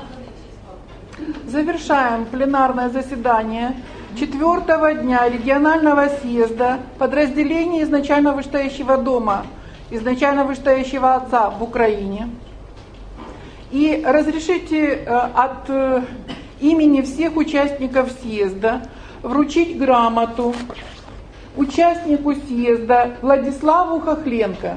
Завершаем пленарное заседание 4-го дня регионального съезда подразделений изначально вышестоящего дома, изначально вышестоящего отца в Украине. И разрешите от имени всех участников съезда вручить грамоту участнику съезда Владиславу Хохленко.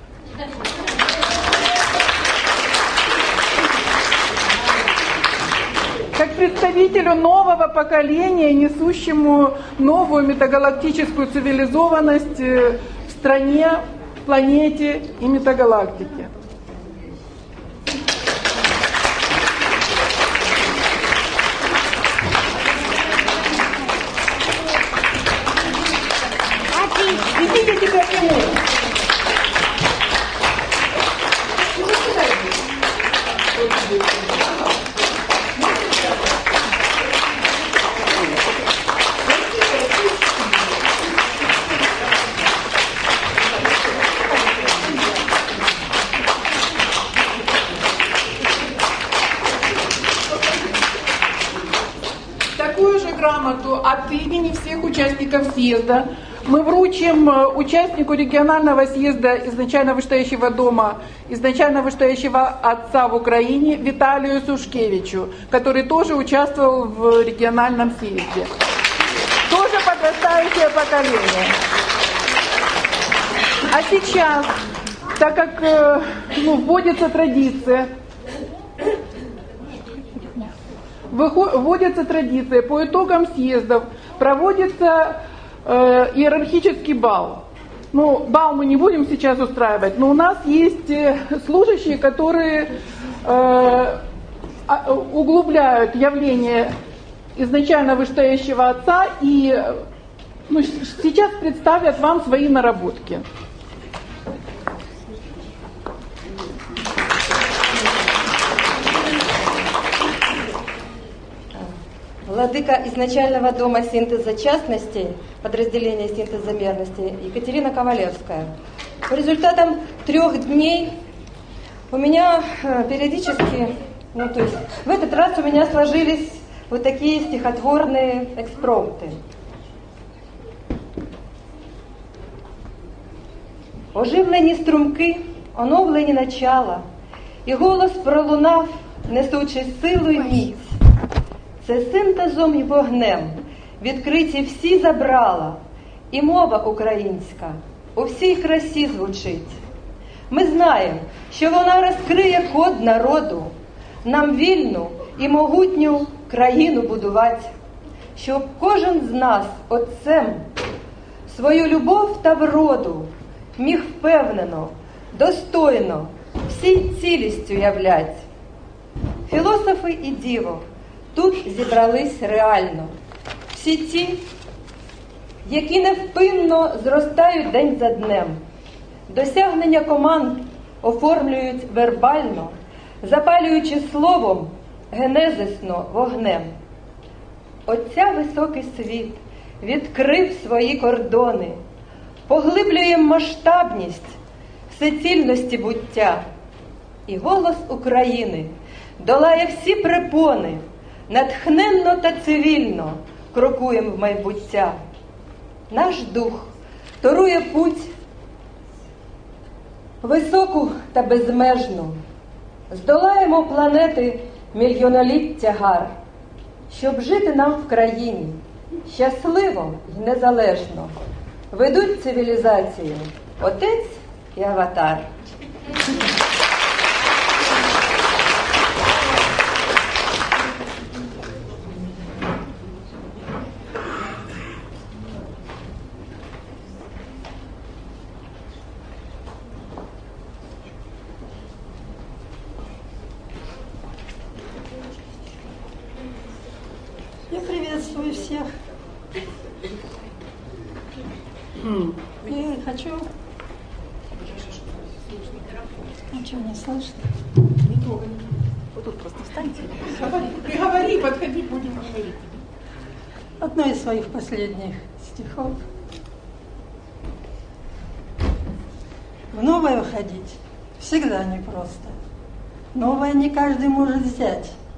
Как представителю нового поколения, несущему новую метагалактическую цивилизованность в стране, планете и метагалактике. Идите теперь к нему. Такую же грамоту от имени всех участников съезда мы вручим участнику регионального съезда изначально вышестоящего дома, изначально вышестоящего отца в Украине Виталию Сушкевичу, который тоже участвовал в региональном съезде. Тоже подрастающее поколение. А сейчас, так как вводится традиция, по итогам съездов проводится иерархический бал. Бал мы не будем сейчас устраивать, но у нас есть служащие, которые углубляют явление изначально вышестоящего отца и сейчас представят вам свои наработки. Владыка изначального дома синтеза частностей, подразделения синтеза мерностей, Екатерина Ковалевская. По результатам 3 дней у меня периодически, в этот раз у меня сложились вот такие стихотворные экспромты. Оживлені струмки, оновлені начала, і голос пролунав, несучи силу й міць. Це синтезом і вогнем відкриті всі забрала, і мова українська у всій красі звучить. Ми знаємо, що вона розкриє код народу, нам вільну і могутню країну будувати, щоб кожен з нас отцем свою любов та вроду міг впевнено, достойно, всій цілістю являть. Філософи і діво тут зібрались реально. Всі ті, які невпинно зростають день за днем, досягнення команд оформлюють вербально, запалюючи словом генезисно вогнем. Отця високий світ відкрив свої кордони, поглиблює масштабність всецільності буття. І голос України долає всі препони, натхненно та цивільно крокуєм в майбуття. Наш дух торує путь високу та безмежну. Здолаємо планети мільйоноліть тягар, щоб жити нам в країні щасливо й незалежно. Ведуть цивілізацію Отець і Аватар. Я приветствую всех. И хочу... Ничего не слышно. Не трогай. Вот тут просто встаньте. Говори, подходи, будем говорить. Одно из своих последних стихов. В новое входить всегда непросто. Новое не каждый может взять.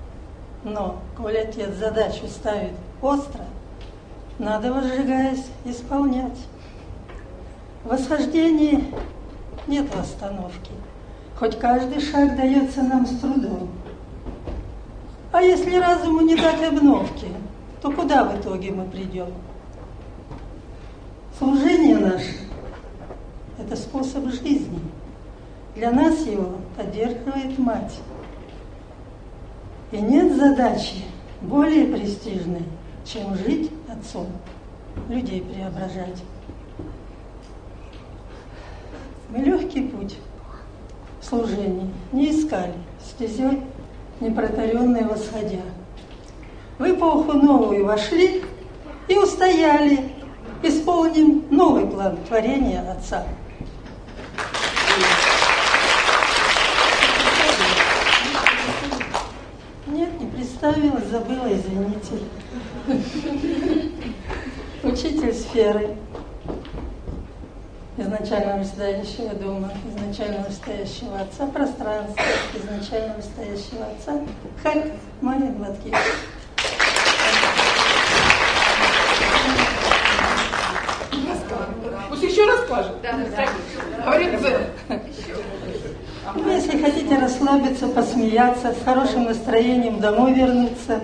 Но, коль отец задачу ставит остро, надо, возжигаясь, исполнять. В восхождении нет остановки, хоть каждый шаг дается нам с трудом. А если разуму не дать обновки, то куда в итоге мы придем? Служение наше – это способ жизни. Для нас его поддерживает мать. И нет задачи более престижной, чем жить отцом, людей преображать. Мы легкий путь в служении не искали, стезей непротаренной восходя. В эпоху новую вошли и устояли, исполним новый план творения Отца. Нет, не представила, забыла, извините. Учитель сферы изначально настоящего дома, изначально настоящего Отца, пространства, изначально настоящего Отца, Харьков, Мария Гладкевич. Пусть еще расскажет. Да. Говорит Дзен. Ну, если хотите расслабиться, посмеяться, с хорошим настроением домой вернуться.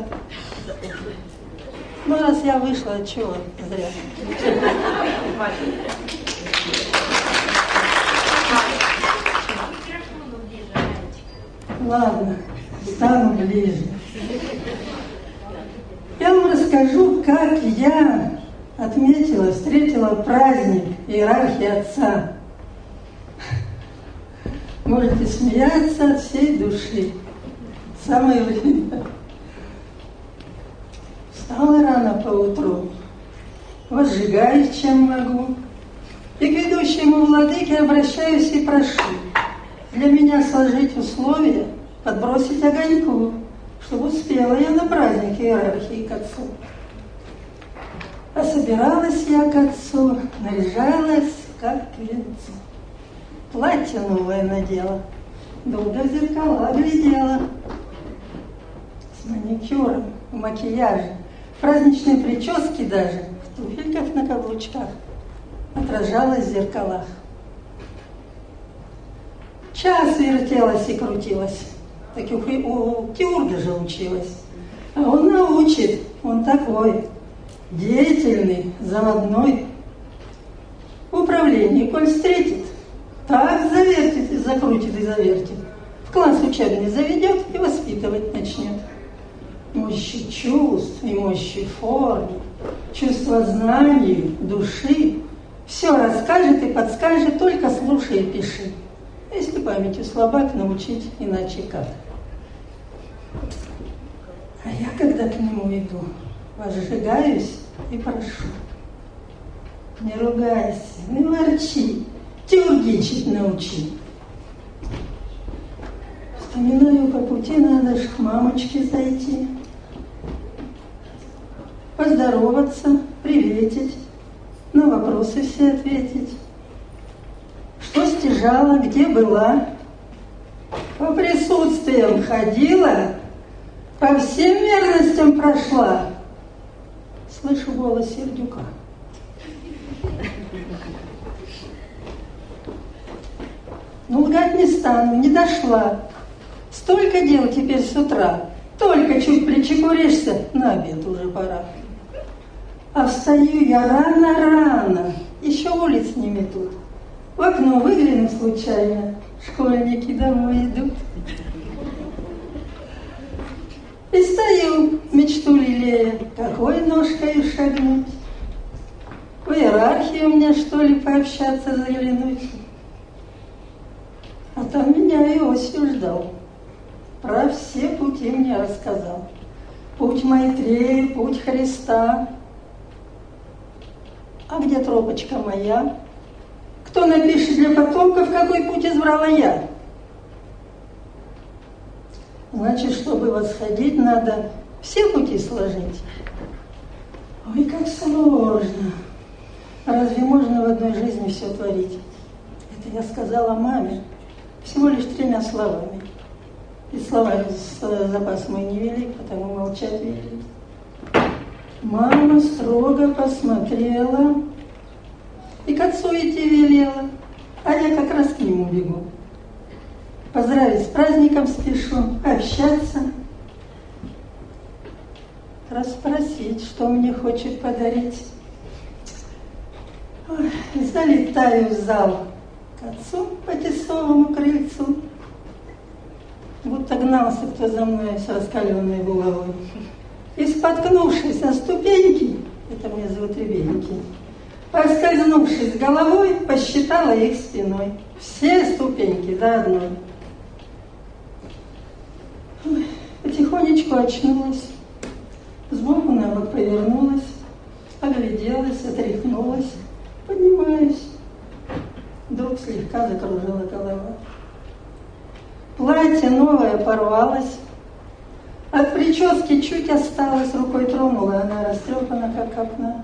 Ну, раз я вышла, чего зря. Ладно, стану ближе. Я вам расскажу, как я отметила, встретила праздник иерархии Отца. Можете смеяться от всей души. Самое время. Встала рано поутру, возжигаюсь, чем могу, и к ведущему владыке обращаюсь и прошу для меня сложить условия, подбросить огоньку, чтобы успела я на праздник иерархии к Отцу. А собиралась я к Отцу, наряжалась как к венцу. Платье новое надела, долго в зеркала глядела. С маникюром, в макияже, праздничной прически даже, в туфельках на каблучках, отражалась в зеркалах. Час вертелась и крутилась, так у Теурга же училась. А он научит, он такой, деятельный, заводной. В управлении, коль встретит, так завертит и закрутит и завертит. В класс учебный заведет и воспитывать начнет. Мощи чувств и мощи формы, чувства знаний, души. Все расскажет и подскажет, только слушай и пиши. Если памятью слабак, научить иначе как. А я, когда к нему иду, возжигаюсь и прошу. Не ругайся, не ворчи, теургичить научи. Вспоминаю, по пути надо ж к мамочке зайти, поздороваться, приветить, на вопросы все ответить. Что стяжала, где была, по присутствиям ходила, по всем верностям прошла. Слышу голос Сердюка. Ну, лгать не стану, не дошла. Столько дел теперь с утра. Только чуть причекуришься, на обед уже пора. А встаю я рано-рано, еще улиц не метут. В окно выгляну случайно, школьники домой идут. И стою, мечту лелея, какой ножкой шагнуть. В иерархию мне, что ли, пообщаться, заглянуть. А там меня Иосиф ждал, про все пути мне рассказал. Путь Майтрея, путь Христа. А где тропочка моя? Кто напишет для потомков, какой путь избрала я? Значит, чтобы восходить, надо все пути сложить. Ой, как сложно. Разве можно в одной жизни все творить? Это я сказала маме всего лишь 3 словами. И слова запас мой не велик, потому молчать велик. Мама строго посмотрела и к отцу идти велела, а я как раз к нему бегу. Поздравить с праздником спешу, общаться, расспросить, что мне хочет подарить. Ой, залетаю в зал к отцу по тесовому крыльцу, будто гнался кто за мной с раскаленной булавой. И споткнувшись на ступеньки, это мне зовут ребеньки, поскользнувшись головой, посчитала их спиной. Все ступеньки до одной. Ой, потихонечку очнулась, сбоку на бок повернулась, огляделась, отряхнулась, поднимаюсь. Вдруг слегка закружила голова. Платье новое порвалось, от прически чуть осталось, рукой тронула, она растрепана, как копна.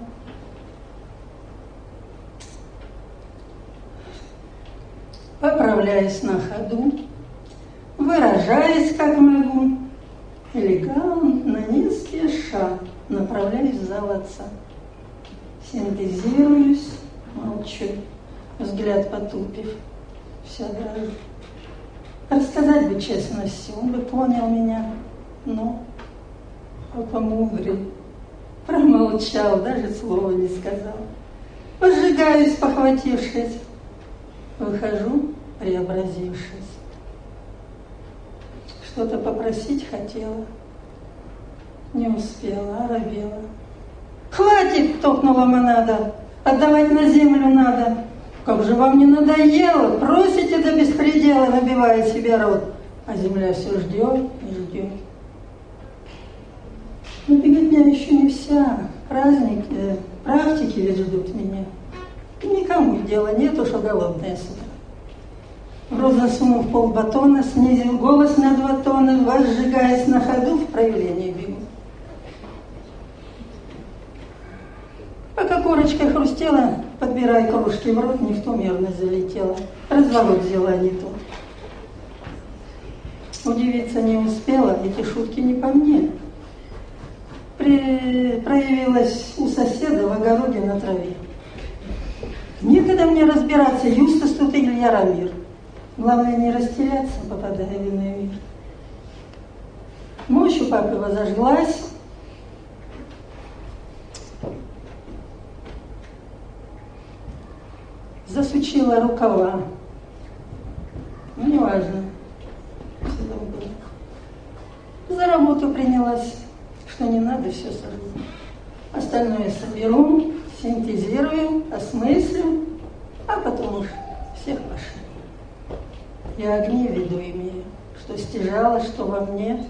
Поправляюсь на ходу, выражаясь как могу, элегантно, не спеша, направляюсь в зал отца. Синтезируюсь, молчу, взгляд потупив, вся дрожу. Рассказать бы честно все, он бы понял меня, но папа мудрый, промолчал, даже слова не сказал. Пожигаюсь, похватившись, выхожу, преобразившись. Что-то попросить хотела, не успела, оробела. «Хватит!» — топнула монада, «отдавать на землю надо. Как же вам не надоело? Просите до беспредела, набивая себе рот, а земля все ждет и ждет». Но беготня еще не вся, практики ведь ждут меня. И никому дела нету, что голодная с утра. В рот засунув полбатона, снизил голос на 2 тона, возжигаясь на ходу, в проявление бегу. Пока корочка хрустела, подбирая кружки в рот, не в ту мерность залетела. Разворот взяла не тот. Удивиться не успела, эти шутки не по мне. Проявилась у соседа в огороде на траве. Некогда мне разбираться, Юстас тут или Яромир. Главное не растеряться, попадая в иной мир. Мощь у папы возожглась. Засучила рукава. Ну, неважно. За работу принялась, что не надо, все сожгу. Остальное соберу, синтезирую, осмыслю, а потом уж всех пошли. Я огни в виду имею, что стяжала, что во мне.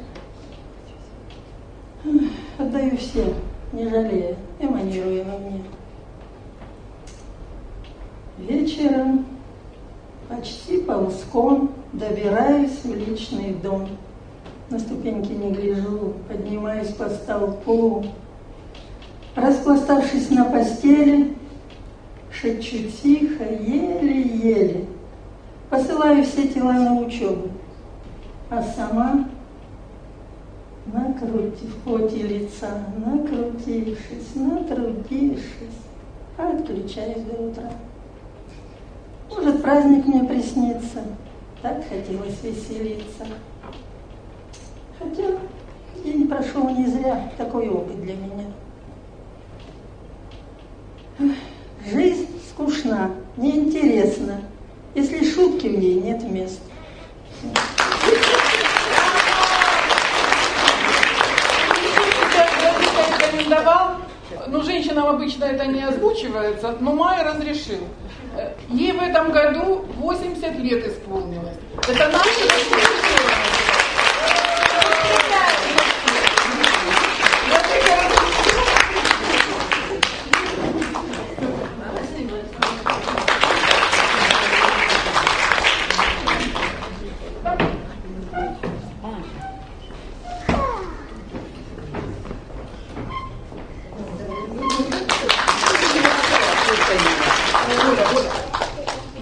Отдаю все, не жалея, эманируя во мне. Вечером, почти ползком, добираюсь в личный дом. На ступеньки не гляжу, поднимаюсь по столпу. Распластавшись на постели, шепчу тихо, еле-еле. Посылаю все тела на учебу, а сама, накрутив в поте лица, накрутившись, натрудившись, отключаюсь до утра. Может, праздник мне приснится, так хотелось веселиться. Хотя день прошел не зря, такой опыт для меня. Жизнь скучна, неинтересна, если шутки в ней нет места. Но женщинам обычно это не озвучивается, но Майя разрешил. Ей в этом году 80 лет исполнилось. Это наше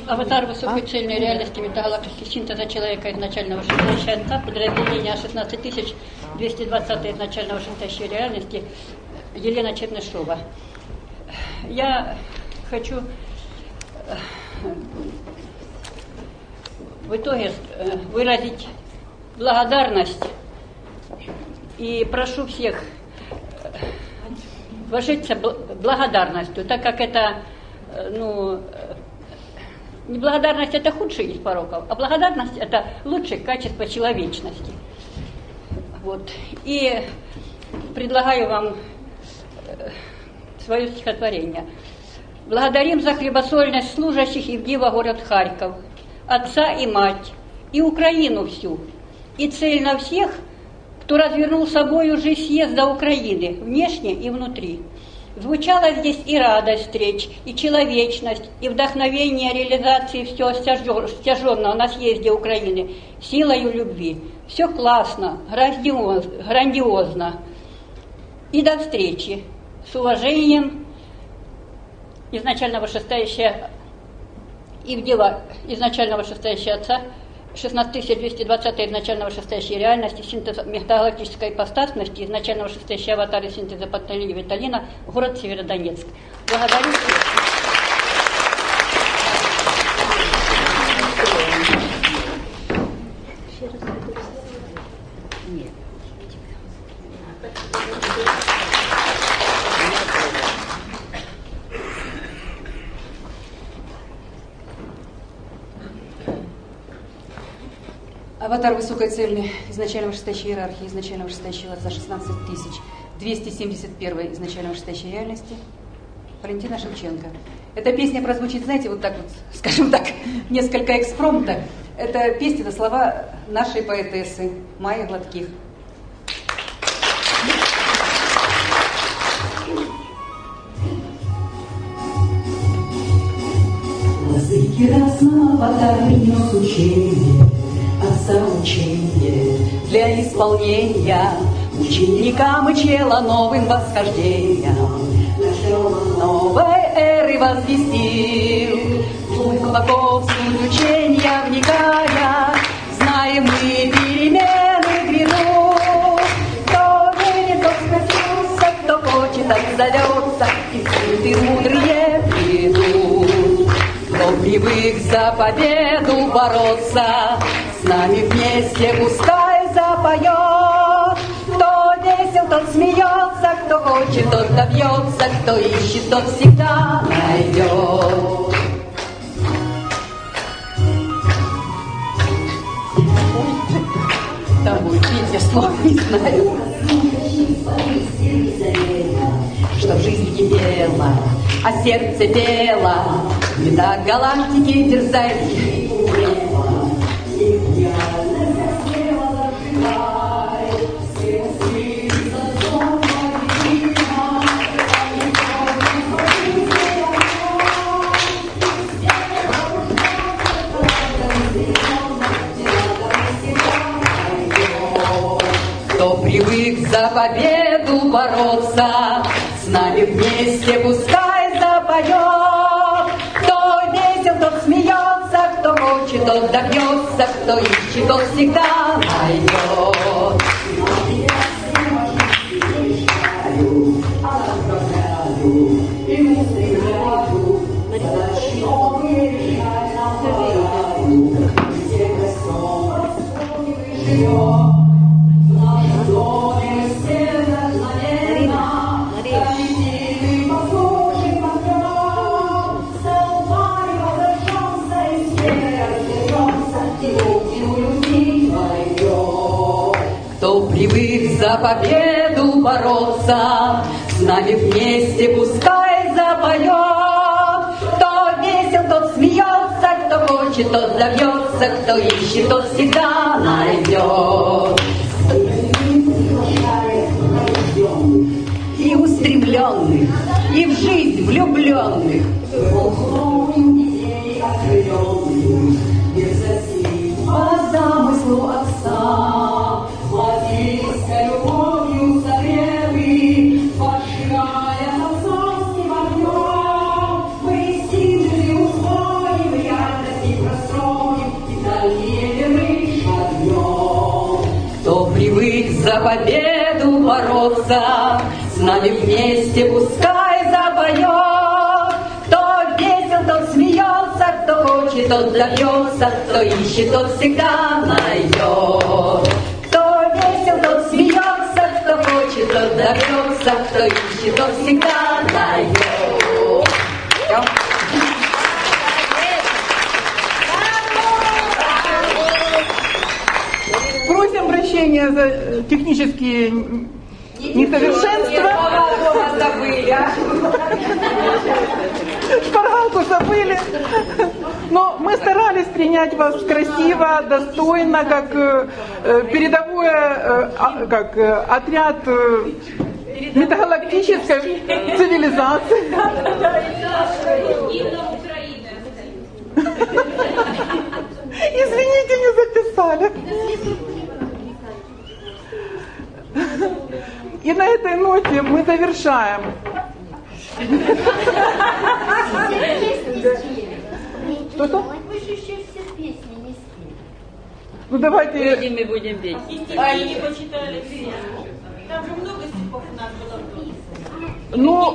Аватар высокой цельной реальности метагалактики синтеза человека изначального шестящего отца, подразделения 16220 изначального шестящей реальности, Елена Чернышова. Я хочу в итоге выразить благодарность и прошу всех вложиться благодарностью, так как это, не благодарность это худший из пороков, а благодарность это лучшее качество человечности. Вот. И предлагаю вам свое стихотворение. Благодарим за хлебосольность служащих Евгива город Харьков, отца и мать, и Украину всю, и цельно всех, кто развернул собою жизнь съезда Украины, внешне и внутри. Звучала здесь и радость встреч, и человечность, и вдохновение реализации всего стяженного на съезде Украины силою любви. Все классно, грандиозно. И до встречи. С уважением, изначально вышестоящая Ивдила, изначально вышестоящая отца, 16220 изначально вышестоящей реальности, синтез метагалактической ипостасности, изначально вышестоящий аватар и синтеза Паттали Виталина, город Северодонецк. Благодарю всех. Аватар высокой цельной изначально вышестоящей иерархии, изначально вышестоящего отца 16271 изначально вышестоящей реальности, Валентина Шевченко. Эта песня прозвучит, знаете, вот так вот, скажем так, несколько экспромта. Это песня на слова нашей поэтессы Майи Гладких. Лазыки разного аватар принес учение, отца учение для исполнения ученикам и чела новым восхождением. Новой эры возвестил, глубоко в суть учения вникая, знаем мы перемены грядут. Кто верит, тот спасется, кто хочет, так зовется, и скрытые мудрые придут. Кто привык за победу бороться, с нами вместе пускай запоет. Кто весел, тот смеется, кто хочет, тот добьется, кто ищет, тот всегда найдет. Там будет петь, я слов не знаю. Чтоб жизнь кипела, а сердце пело, метагалактики дерзайте. Кто привык за победу бороться, с нами вместе пускай запоет. Кто весел, тот смеется, кто хочет, тот добьется, кто ищет, тот всегда найдет. Кто привык за победу бороться, с нами вместе пускай запоет. Кто весел, тот смеется, кто хочет, тот добьется, кто ищет, тот всегда найдет. И устремленных, и в жизнь влюбленных, по замыслу отца, владельца любовью согреты, поширая отцовским огнем, мы синтезы усвоим реально победу бороться, с нами вместе пускай запоет. Кто весел, тот смеется, кто хочет, тот добьется, кто ищет, тот всегда найдет. Кто весел, тот смеется, кто хочет, тот добьется, кто ищет, тот всегда найдет. Просим прощения за технические несовершенства. Шпаргалку забыли. Но мы старались принять вас красиво, достойно, как отряд метагалактической цивилизации. Извините, не записали. И на этой ноте мы завершаем. Что-то? Мы же еще все песни не спели. Ну давайте. Мы будем петь. Они почитали все. Там же много стихов у нас было. Ну,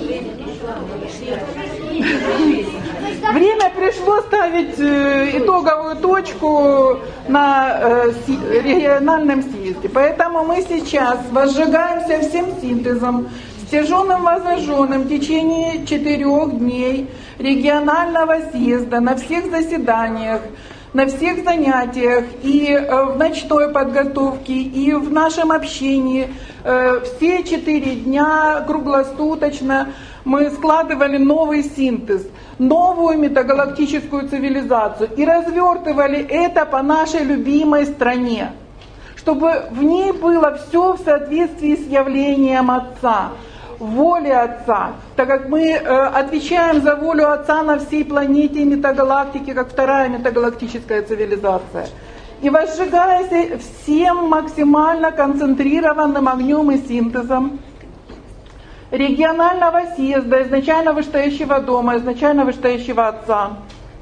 время пришло ставить итоговую точку на региональном съезде. Поэтому мы сейчас возжигаемся всем синтезом, стяженным возожженным в течение 4 дней регионального съезда на всех заседаниях, на всех занятиях и в ночной подготовке, и в нашем общении. Все 4 дня круглосуточно мы складывали новый синтез, новую метагалактическую цивилизацию и развертывали это по нашей любимой стране, чтобы в ней было все в соответствии с явлением Отца, воле Отца, так как мы отвечаем за волю Отца на всей планете метагалактики, как вторая метагалактическая цивилизация. И возжигаясь всем максимально концентрированным огнем и синтезом регионального съезда, изначально вышестоящего дома, изначально вышестоящего Отца,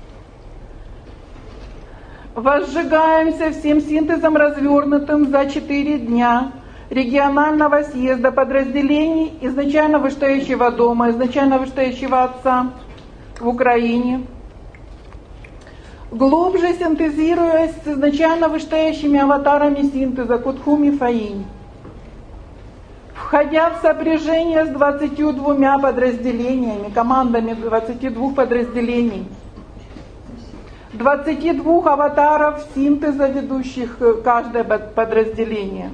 возжигаемся всем синтезом, развернутым за 4 дня регионального съезда подразделений изначально вышестоящего дома, изначально вышестоящего Отца в Украине, глубже синтезируясь с изначально вышестоящими аватарами синтеза Кутхум и Фаинь, входя в сопряжение с 22 подразделениями, командами 22 подразделений, 22 аватаров синтеза, ведущих каждое подразделение.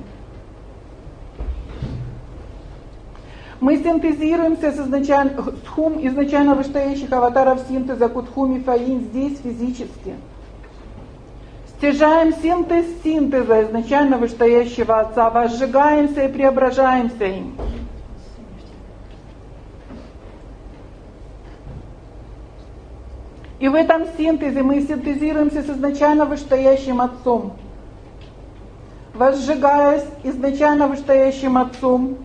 Мы синтезируемся с изначально вышестоящих аватаров синтеза Кутхум и Фаинь здесь физически. Стяжаем синтез синтеза изначально вышестоящего Отца, возжигаемся и преображаемся им. И в этом синтезе мы синтезируемся с изначально вышестоящим Отцом. Возжигаясь изначально вышестоящим Отцом,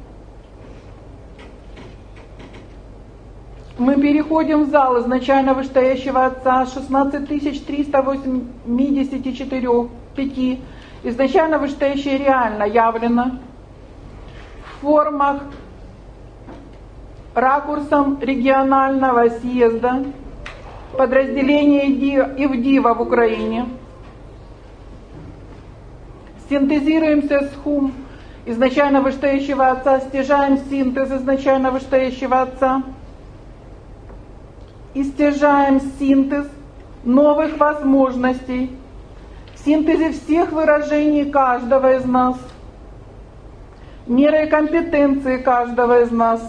мы переходим в зал изначально вышестоящего Отца 16384, изначально вышестоящее реально явлено в формах, ракурсом регионального съезда, подразделения Ивдива в Украине. Синтезируемся с Хум изначально вышестоящего Отца, стяжаем синтез изначально вышестоящего Отца, и стяжаем синтез новых возможностей, в синтезе всех выражений каждого из нас, мерой компетенции каждого из нас.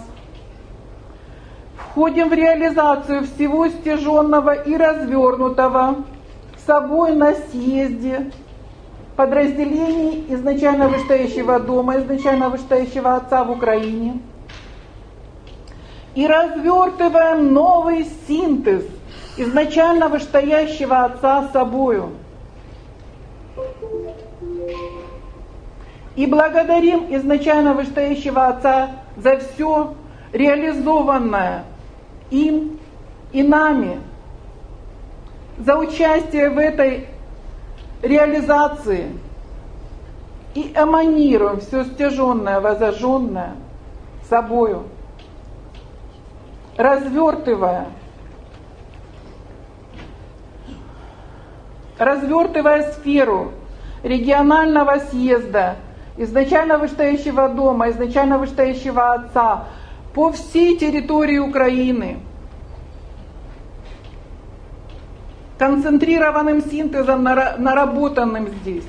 Входим в реализацию всего стяженного и развернутого собой на съезде подразделений изначально вышестоящего дома, изначально вышестоящего Отца в Украине. И развертываем новый синтез изначально вышестоящего Отца собою. И благодарим изначально вышестоящего Отца за все реализованное им и нами, за участие в этой реализации, и эманируем все стяженное, возожженное собою, развертывая сферу регионального съезда, изначально вышестоящего дома, изначально вышестоящего отца по всей территории Украины, концентрированным синтезом, наработанным здесь.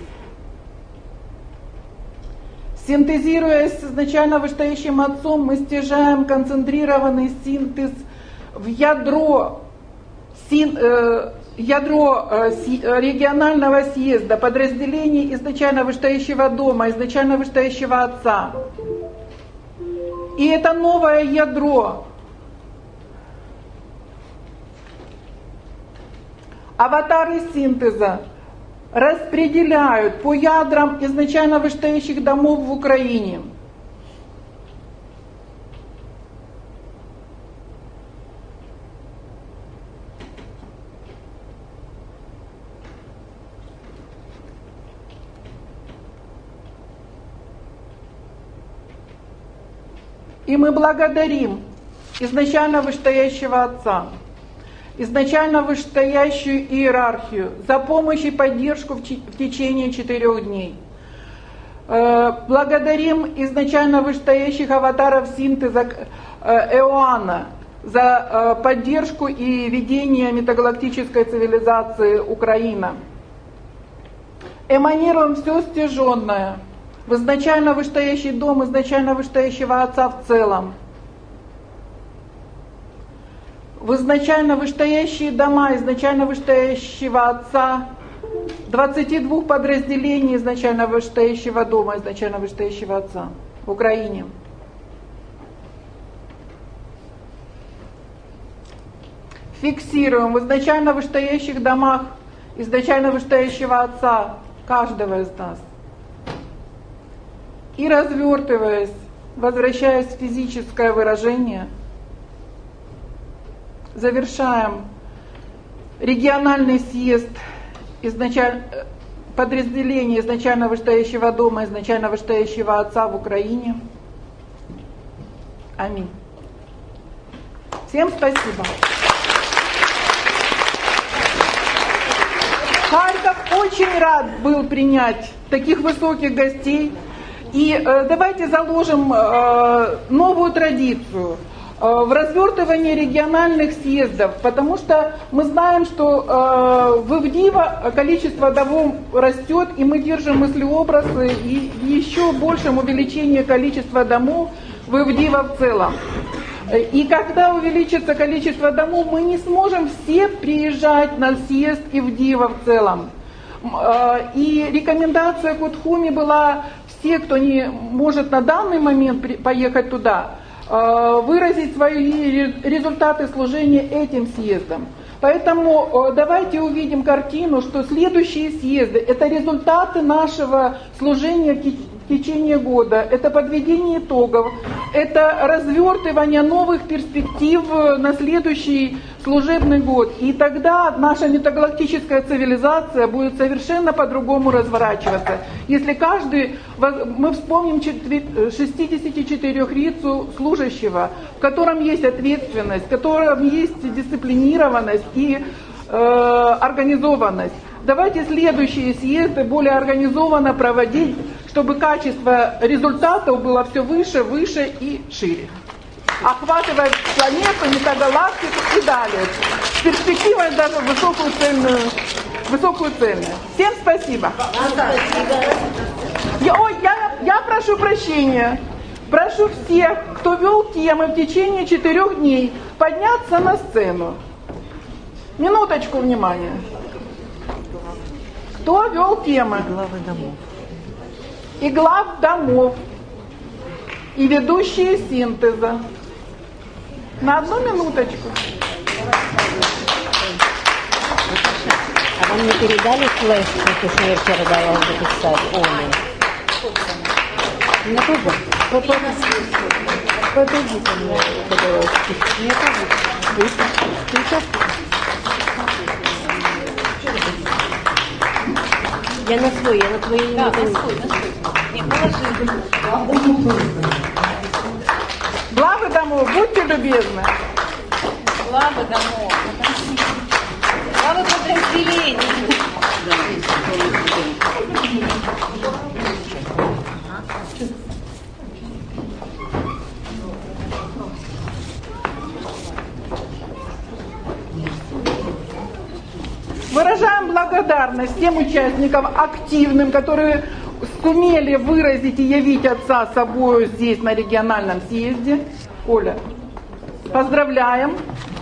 Синтезируясь с изначально вышестоящим отцом, мы стяжаем концентрированный синтез в ядро регионального съезда, подразделений изначально вышестоящего дома, изначально вышестоящего отца. И это новое ядро аватары синтеза распределяют по ядрам изначально вышестоящих домов в Украине. И мы благодарим изначально вышестоящего отца, изначально вышестоящую иерархию за помощь и поддержку в течение 4 дней. Благодарим изначально вышестоящих аватаров синтеза Иоанна за поддержку и ведение метагалактической цивилизации Украина. Эманируем все стяженное в изначально вышестоящий дом, изначально вышестоящего отца в целом, в изначально вышестоящие дома изначально вышестоящего отца, 22 подразделений изначально вышестоящего дома, изначально вышестоящего отца в Украине. Фиксируем в изначально вышестоящих домах изначально вышестоящего отца каждого из нас. И развертываясь, возвращаясь в физическое выражение, завершаем региональный съезд подразделений изначально вышестоящего дома, изначально вышестоящего отца в Украине. Аминь. Всем спасибо. Харьков очень рад был принять таких высоких гостей. И давайте заложим новую традицию в развертывании региональных съездов, потому что мы знаем, что в Ивдиво количество домов растет, и мы держим мыслеобразы и еще большем увеличении количества домов в Ивдиво в целом. И когда увеличится количество домов, мы не сможем все приезжать на съезд Ивдиво в целом. И рекомендация Кутхуми была: все, кто не может на данный момент поехать туда, выразить свои результаты служения этим съездом. Поэтому давайте увидим картину, что следующие съезды – это результаты нашего служения в течение года, это подведение итогов, это развертывание новых перспектив на следующий служебный год. И тогда наша метагалактическая цивилизация будет совершенно по-другому разворачиваться. Если мы вспомним 64-рицу служащего, в котором есть ответственность, в котором есть дисциплинированность и организованность. Давайте следующие съезды более организованно проводить, чтобы качество результатов было все выше, выше и шире. Охватывать планету, метагалактику и далее. С перспективой даже высокую цельную. Всем спасибо. Я прошу прощения. Прошу всех, кто вел темы в течение 4 дней, подняться на сцену. Минуточку внимания. Кто вел темы? Главы домов. И глав домов, и ведущие синтеза. На 1 минуточку. А вам не передали флеш, то, что я вчера давала записать? Мне тоже? Подойдите мне, пожалуйста. Мне тоже? Я на твои не понимаю. Главы домов, будьте любезны. Главы домов. Главы подразделений. Выражаем благодарность тем участникам активным, которые сумели выразить и явить отца собою здесь на региональном съезде. Оля, поздравляем.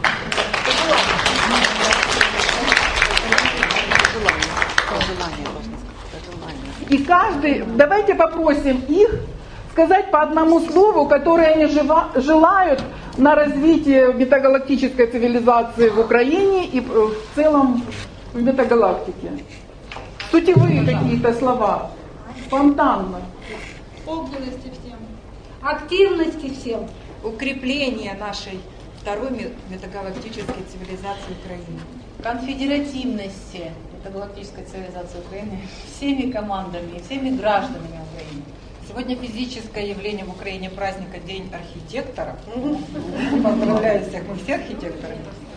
И каждый, давайте попросим их сказать по одному слову, которое они желают на развитие метагалактической цивилизации в Украине и в целом в метагалактике. Сутевые какие-то слова. Спонтанно. Огненности всем. Активности всем. Укрепление нашей второй метагалактической цивилизации Украины. Конфедеративности метагалактической цивилизации Украины всеми командами, всеми гражданами Украины. Сегодня физическое явление в Украине праздника День архитекторов. Поздравляю всех, мы все архитекторы.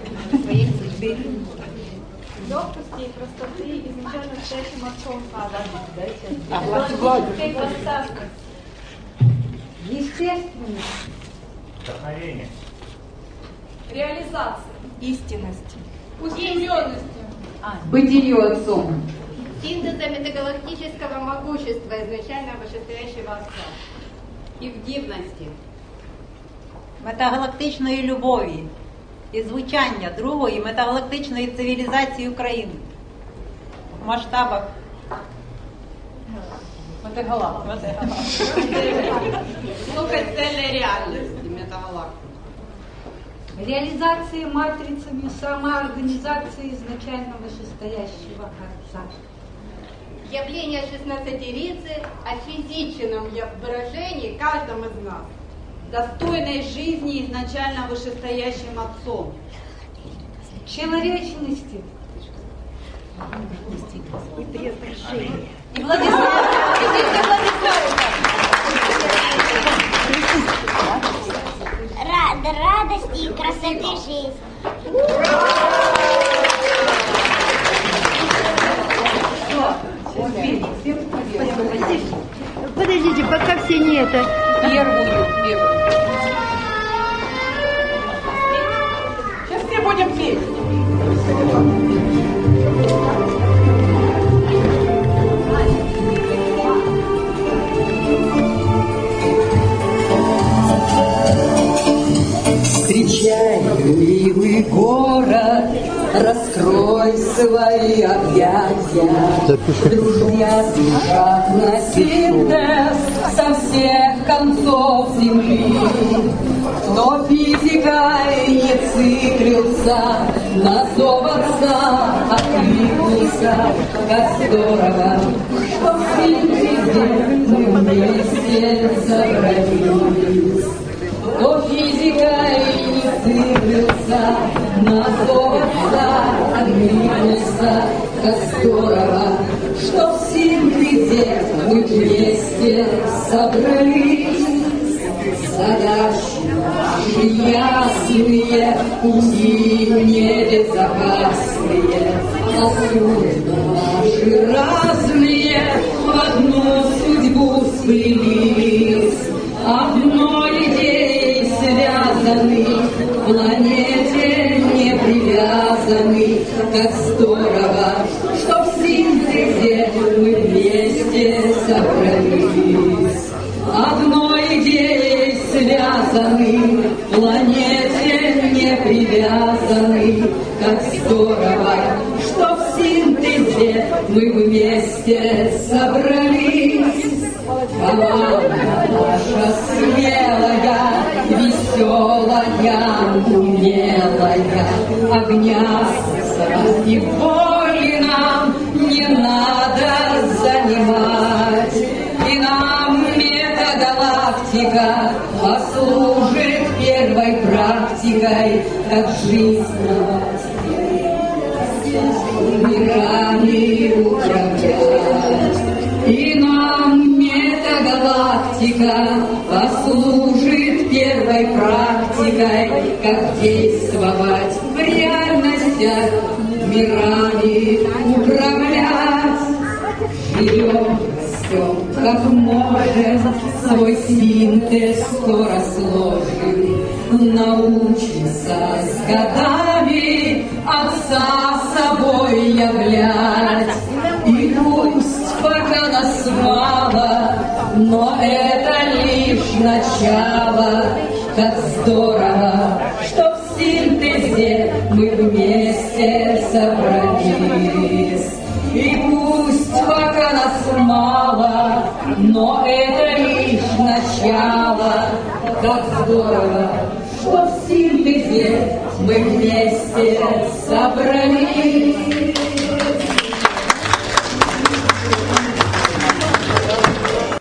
Легкости и простоты изначально стоящим отцом Естественность. Вдохновение. реализации, Истинности. устремленности, Бытию отцом. Синтеза метагалактического могущества изначально вышестоящего отца. І в дивності. Метагалактичної любові і звучання другої метагалактичної цивілізації України в масштабах локальной реальности метагалактики. Реализации матрицами самоорганизации изначально вышестоящего отца. Явление 16-рицы о физичном выражении каждом из нас. Достойной жизни изначально вышестоящим отцом. Человечности. И Владислав. Радости и красоты жизни. Подождите, пока все не это. Первую. Сейчас все будем петь. Встречай, милый город, раскрой свои объятия. Друзья спешат на синтез со всех концов земли. Кто физикой не циклился, на зов отца откликнулся. Как здорово, что в синтезе мы вместе собрались. Кто физикой не циклился, на зов отца откликнулся. Как здорово, что в синтезе мы вместе собрались. Задачи наши ясные, пути небезопасные, а судьбы наши разные в одну судьбу сплелись. Одной идеей связаны, к планете не привязаны. Как здорово, что в синтезе мы вместе собрались. Одной идеей связаны, к планете не привязаны. Как здорово, что в синтезе мы вместе собрались. Команда наша смелая, веселая, умелая, огня и воли нам не надо занимать. И нам метагалактика послужит первой практикой, как жизнь мирами управлять. И нам метагалактика практика послужит первой практикой, как действовать в реальностях, мирами управлять. Живем, растем, как можем, свой синтез скоро сложим, научимся с годами Отца собой являть. И пусть пока нас мало, но это лишь начало. Как здорово, что в синтезе мы вместе собрались. И пусть пока нас мало, но это лишь начало. Как здорово, что в синтезе мы вместе собрались.